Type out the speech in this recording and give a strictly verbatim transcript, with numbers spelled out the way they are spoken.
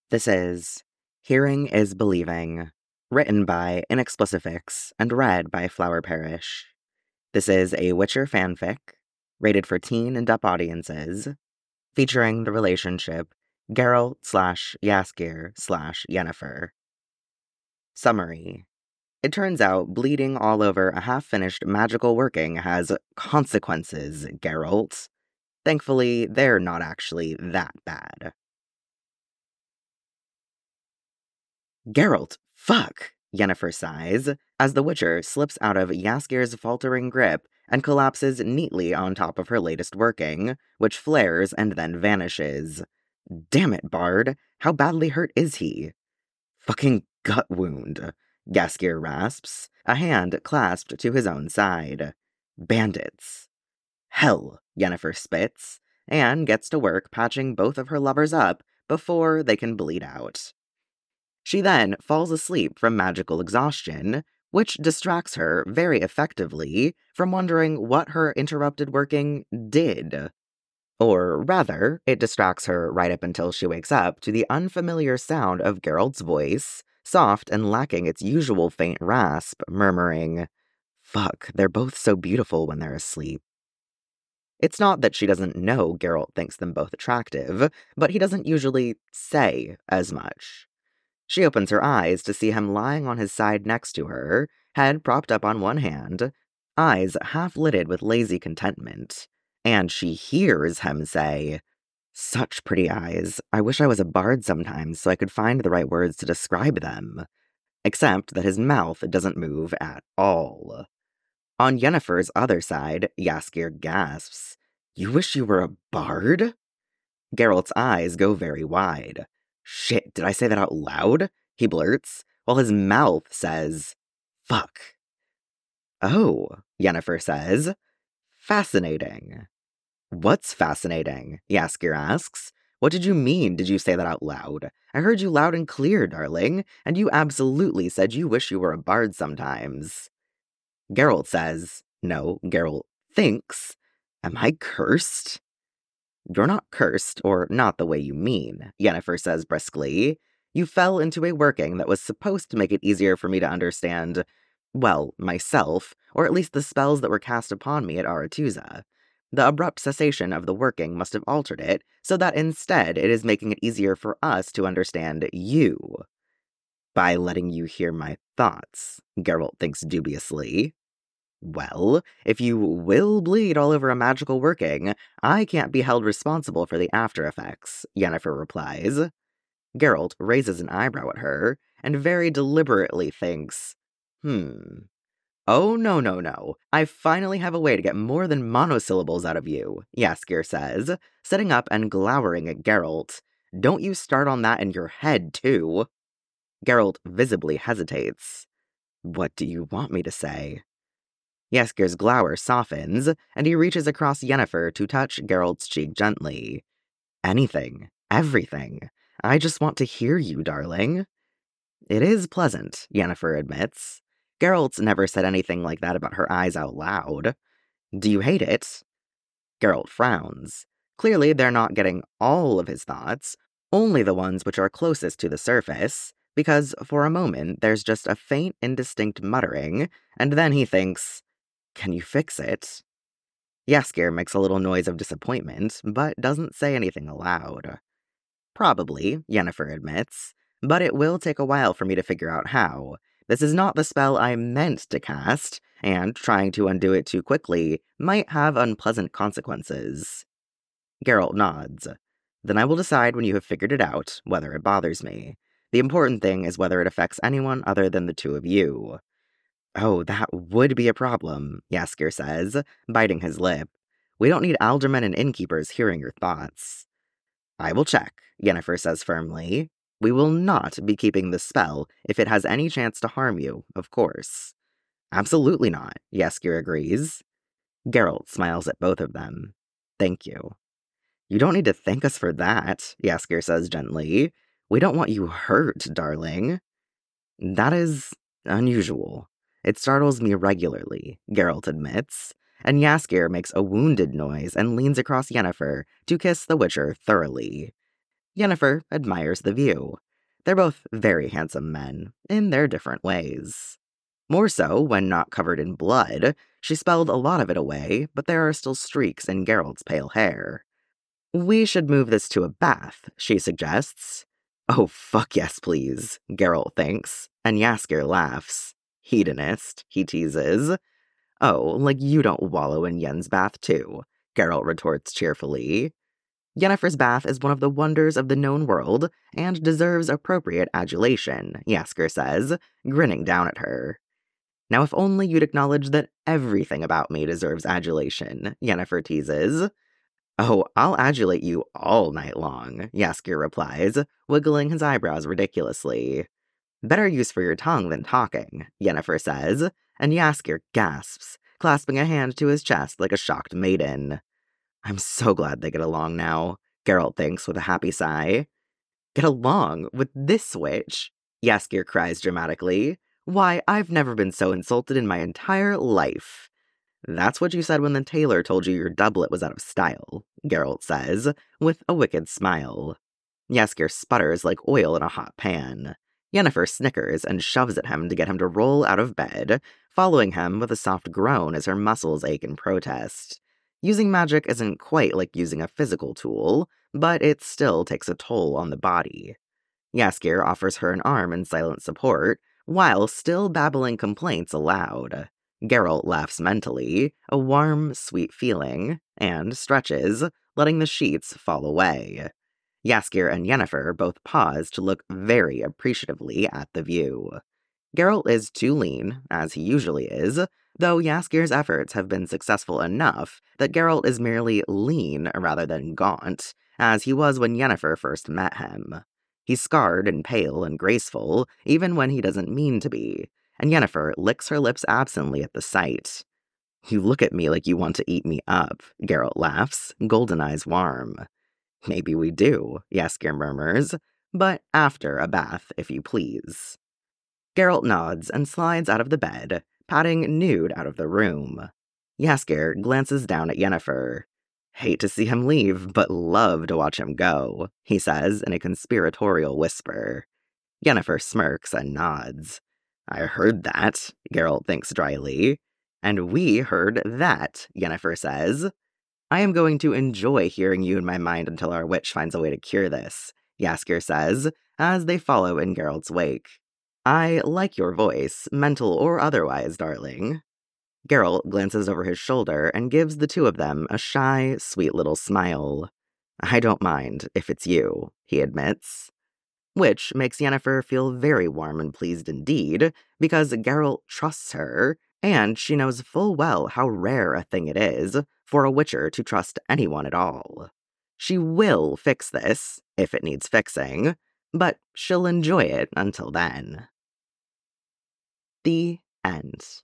This is Hearing is Believing, written by Inexplicifix and read by Flower Parish. This is a Witcher fanfic, rated for teen and up audiences, featuring the relationship Geralt slash Jaskier slash Yennefer. Summary. It turns out bleeding all over a half-finished magical working has consequences, Geralt. Thankfully, they're not actually that bad. Geralt, fuck, Yennefer sighs, as the Witcher slips out of Jaskier's faltering grip and collapses neatly on top of her latest working, which flares and then vanishes. Damn it, Bard, how badly hurt is he? Fucking gut wound, Jaskier rasps, a hand clasped to his own side. Bandits. Hell, Yennefer spits, and gets to work patching both of her lovers up before they can bleed out. She then falls asleep from magical exhaustion, which distracts her very effectively from wondering what her interrupted working did. Or rather, it distracts her right up until she wakes up to the unfamiliar sound of Geralt's voice, soft and lacking its usual faint rasp, murmuring, "Fuck, they're both so beautiful when they're asleep." It's not that she doesn't know Geralt thinks them both attractive, but he doesn't usually say as much. She opens her eyes to see him lying on his side next to her, head propped up on one hand, eyes half-lidded with lazy contentment, and she hears him say, "Such pretty eyes. I wish I was a bard sometimes so I could find the right words to describe them." Except that his mouth doesn't move at all. On Yennefer's other side, Jaskier gasps, "You wish you were a bard?" Geralt's eyes go very wide. "Shit, did I say that out loud?" he blurts, while his mouth says, "Fuck." "Oh," Yennefer says. "Fascinating." "What's fascinating?" Jaskier asks. "What did you mean, did you say that out loud? I heard you loud and clear, darling, and you absolutely said you wish you were a bard sometimes." Geralt says, no, Geralt thinks, "Am I cursed?" "You're not cursed, or not the way you mean," Yennefer says briskly. "You fell into a working that was supposed to make it easier for me to understand, well, myself, or at least the spells that were cast upon me at Aretuza. The abrupt cessation of the working must have altered it, so that instead it is making it easier for us to understand you." "By letting you hear my thoughts," Geralt thinks dubiously. "Well, if you will bleed all over a magical working, I can't be held responsible for the after effects," Yennefer replies. Geralt raises an eyebrow at her, and very deliberately thinks, hmm. "Oh, no, no, no. I finally have a way to get more than monosyllables out of you," Jaskier says, sitting up and glowering at Geralt. "Don't you start on that in your head, too." Geralt visibly hesitates. "What do you want me to say?" Jaskier's glower softens, and he reaches across Yennefer to touch Geralt's cheek gently. "Anything. Everything. I just want to hear you, darling." "It is pleasant," Yennefer admits. Geralt's never said anything like that about her eyes out loud. "Do you hate it?" Geralt frowns. Clearly they're not getting all of his thoughts, only the ones which are closest to the surface, because for a moment there's just a faint, indistinct muttering, and then he thinks, "Can you fix it?" Jaskier makes a little noise of disappointment, but doesn't say anything aloud. "Probably," Yennefer admits, "but it will take a while for me to figure out how. This is not the spell I meant to cast, and trying to undo it too quickly might have unpleasant consequences." Geralt nods. "Then I will decide when you have figured it out, whether it bothers me. The important thing is whether it affects anyone other than the two of you." "Oh, that would be a problem," Jaskier says, biting his lip. "We don't need aldermen and innkeepers hearing your thoughts." "I will check," Yennefer says firmly. "We will not be keeping this spell if it has any chance to harm you, of course." "Absolutely not," Jaskier agrees. Geralt smiles at both of them. "Thank you." "You don't need to thank us for that," Jaskier says gently. "We don't want you hurt, darling." "That is unusual. It startles me regularly," Geralt admits, and Jaskier makes a wounded noise and leans across Yennefer to kiss the Witcher thoroughly. Yennefer admires the view. They're both very handsome men, in their different ways. More so when not covered in blood. She spelled a lot of it away, but there are still streaks in Geralt's pale hair. We should move this to a bath, she suggests. Oh, fuck yes, please, Geralt thinks, and Jaskier laughs. Hedonist, he teases. Oh, like you don't wallow in Yen's bath, too, Geralt retorts cheerfully. Yennefer's bath is one of the wonders of the known world and deserves appropriate adulation, Jaskier says, grinning down at her. Now, if only you'd acknowledge that everything about me deserves adulation, Yennefer teases. Oh, I'll adulate you all night long, Jaskier replies, wiggling his eyebrows ridiculously. Better use for your tongue than talking, Yennefer says, and Jaskier gasps, clasping a hand to his chest like a shocked maiden. I'm so glad they get along now, Geralt thinks with a happy sigh. Get along with this witch? Jaskier cries dramatically. Why, I've never been so insulted in my entire life. That's what you said when the tailor told you your doublet was out of style, Geralt says, with a wicked smile. Jaskier sputters like oil in a hot pan. Yennefer snickers and shoves at him to get him to roll out of bed, following him with a soft groan as her muscles ache in protest. Using magic isn't quite like using a physical tool, but it still takes a toll on the body. Jaskier offers her an arm in silent support, while still babbling complaints aloud. Geralt laughs mentally, a warm, sweet feeling, and stretches, letting the sheets fall away. Jaskier and Yennefer both pause to look very appreciatively at the view. Geralt is too lean, as he usually is, though Jaskier's efforts have been successful enough that Geralt is merely lean rather than gaunt, as he was when Yennefer first met him. He's scarred and pale and graceful, even when he doesn't mean to be, and Yennefer licks her lips absently at the sight. You look at me like you want to eat me up, Geralt laughs, golden eyes warm. Maybe we do, Jaskier murmurs, but after a bath, if you please. Geralt nods and slides out of the bed, padding nude out of the room. Jaskier glances down at Yennefer. Hate to see him leave, but love to watch him go, he says in a conspiratorial whisper. Yennefer smirks and nods. I heard that, Geralt thinks dryly. And we heard that, Yennefer says. I am going to enjoy hearing you in my mind until our witch finds a way to cure this, Jaskier says, as they follow in Geralt's wake. I like your voice, mental or otherwise, darling. Geralt glances over his shoulder and gives the two of them a shy, sweet little smile. I don't mind, if it's you, he admits. Which makes Yennefer feel very warm and pleased indeed, because Geralt trusts her, and she knows full well how rare a thing it is for a witcher to trust anyone at all. She will fix this, if it needs fixing, but she'll enjoy it until then. The end.